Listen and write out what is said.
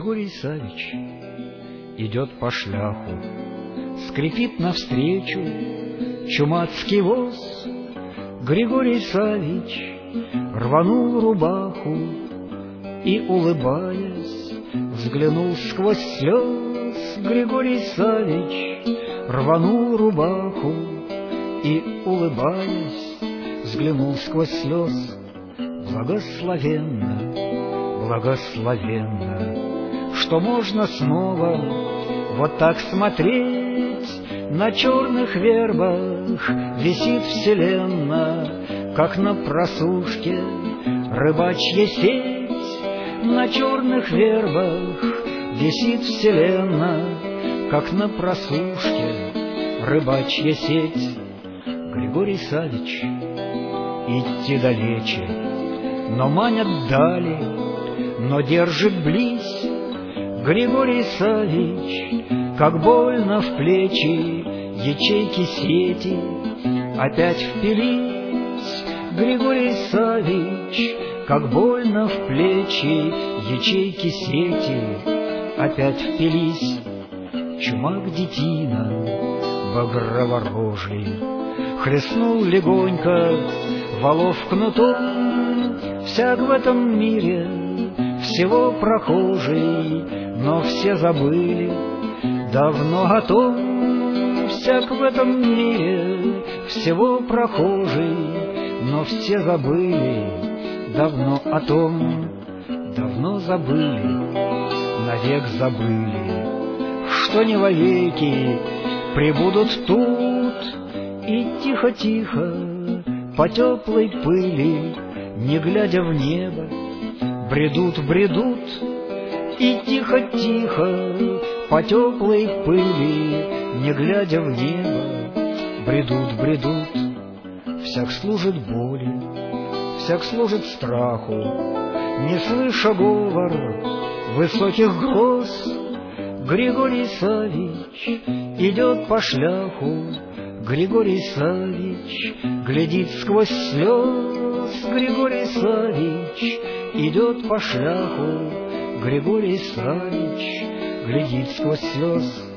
Григорий Саввич идет по шляху, скрипит навстречу чумацкий воз. Григорий Саввич рванул рубаху и, улыбаясь, взглянул сквозь слез. Григорий Саввич рванул рубаху и, улыбаясь, взглянул сквозь слез. Благословенно, благословенно, что можно снова вот так смотреть. На черных вербах висит вселенная, как на просушке рыбачья сеть. На черных вербах висит вселенная, как на просушке рыбачья сеть. Григорий Саввич идти далече, но манят дали, но держит близь. Григорий Саввич, как больно в плечи ячейки сети опять впились. Григорий Саввич, как больно в плечи ячейки сети опять впились. Чумак детина багрово-рожий хлестнул легонько валов кнутом. Всяк в этом мире всего прохожий, но все забыли давно о том. Всяк в этом мире всего прохожий, но все забыли давно о том. Давно забыли, навек забыли, что не вовеки прибудут тут. И тихо-тихо по теплой пыли, не глядя в небо, бредут, бредут. И тихо-тихо по теплой пыли, не глядя в небо, бредут, бредут. Всяк служит боли, всяк служит страху, не слыша говор высоких гроз. Григорий Саввич идет по шляху, Григорий Саввич глядит сквозь слез. Григорий Саввич идет по шляху, Григорий Саввич глядит сквозь слез.